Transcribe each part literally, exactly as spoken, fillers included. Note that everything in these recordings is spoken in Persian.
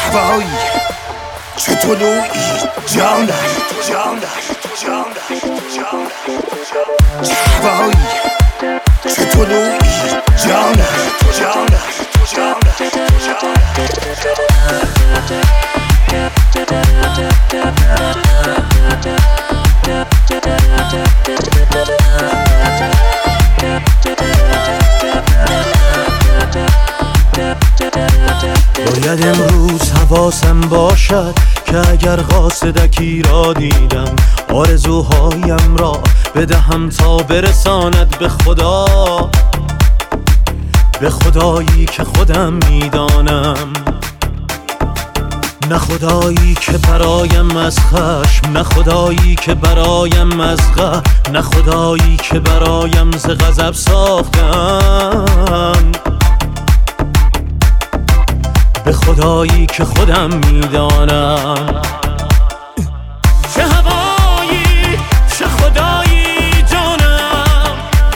هوایی چه طلوعی جانم جانم جانم جانم چه هوایی چه طلوعی جانم جانم جانم باید امروز حواسم باشد که اگر قاصدکی را دیدم آرزوهایم را بدهم تا برساند به خدا، به خدایی که خودم میدانم، نه خدایی که برایم از خشم، نه خدایی که برایم از غم، نه خدایی که برایم ز غضب ساختم، به خدایی که خودم میدانم. چه هوایی چه خدایی جانم،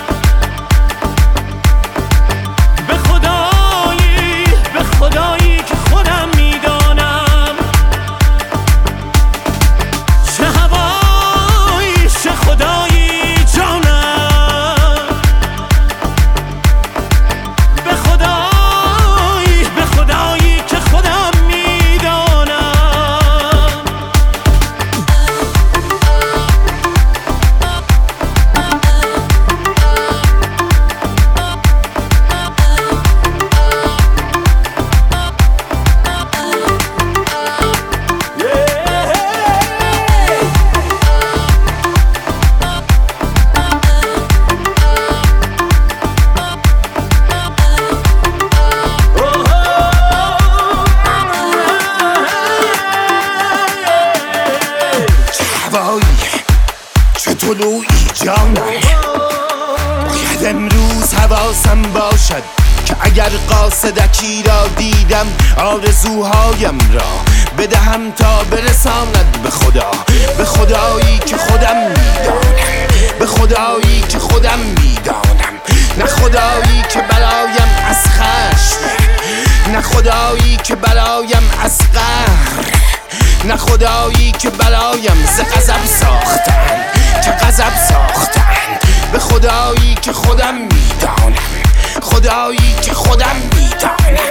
به خدایی به خدایی که خودم میدانم. چه هوایی چه خدایی جانم، به خدایی به خدایی که خودم میدانم. چه طلوعی جانم باید امروز حواسم باشد که اگر قاصدکی را دیدم آرزوهایم را بدهم تا برساند به خدا، به خدایی که خودم میدانم، به خدایی که خودم میدانم، نه خدایی که برایم از خشم، نه خدایی که برایم از قهر، نه خدایی که برایم ز غضب ساختن، که غضب ساختن، به خدایی که خودم میدانم، خدایی که خودم میدانم.